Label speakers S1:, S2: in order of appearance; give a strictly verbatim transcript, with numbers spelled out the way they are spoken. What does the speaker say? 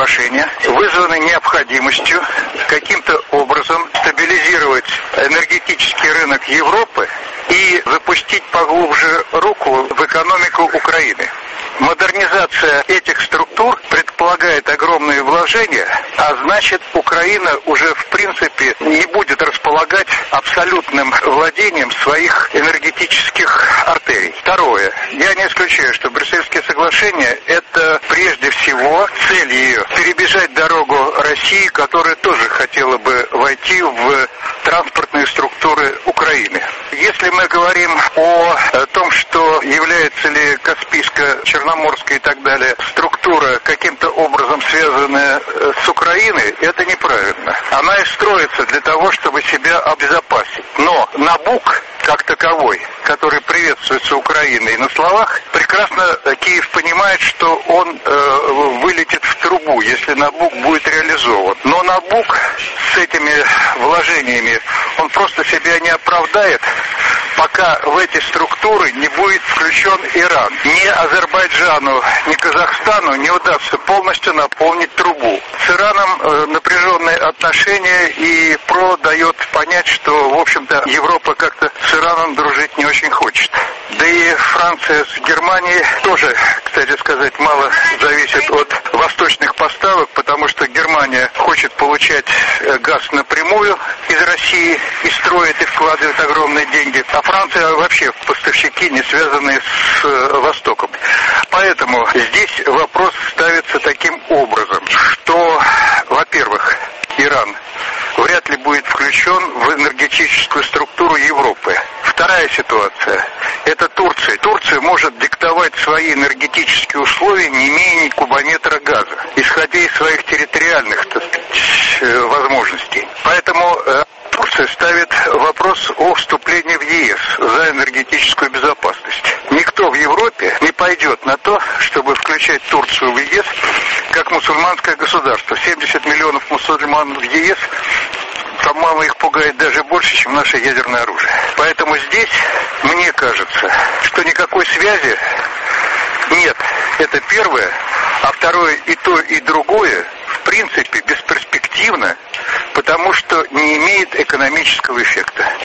S1: соглашения вызваны необходимостью каким-то образом стабилизировать энергетический рынок Европы и запустить поглубже руку в экономику Украины. Модернизация этих структур предполагает огромные вложения, а значит, Украина уже в принципе не будет располагать абсолютным владением своих энергетических артерий. Второе. Я не исключаю, что Брюссельские соглашения – это прежде всего цель ее перебежать дорогу России, которая тоже хотела бы войти в транспортные структуры Украины. Если мы говорим о том, что является ли Каспийско-Черноморская и так далее структура каким-то образом связанная с Украиной, это неправильно. Она и строится для того, чтобы себя обезопасить. Но Набук, как таковой, который приветствуется Украиной на словах, прекрасно Киев понимает, что он э, вылетит в трубу, если Набук будет реализован. Но Набук с этими вложениями, он просто себя не оправдает, пока в эти структуры не будет включен Иран. Ни Азербайджану, ни Казахстану не удастся полностью наполнить трубу. С Ираном э, напряженные отношения, и ПРО дает понять, что, в общем-то, Европа как-то с Ираном дружить не очень хочет. Да и Франция с Германией тоже, кстати сказать, мало зависит от восточных поставок, потому что Германия хочет получать газ напрямую из России и строит и вкладывает огромные деньги, а Франция вообще поставщики, не связанные с Востоком. Поэтому здесь вопрос ставится таким образом, что, во-первых, Иран вряд ли будет включен в энергетическую структуру Европы. Вторая ситуация – это Турция. Турция может диктовать свои энергетические условия, не имея ни кубометра газа, исходя из своих территориальных, так сказать, возможностей. Поэтому э, Турция ставит вопрос о вступлении в ЕС за энергетическую безопасность. Никто в Европе не пойдет на то, чтобы включать Турцию в ЕС как мусульманское государство. семьдесят миллионов мусульман в ЕС, по-моему, их пугает даже больше, чем наше ядерное оружие. Поэтому здесь, мне кажется, что никакой связи нет. Это первое. А второе, и то, и другое, в принципе, бесперспективно, потому что не имеет экономического эффекта.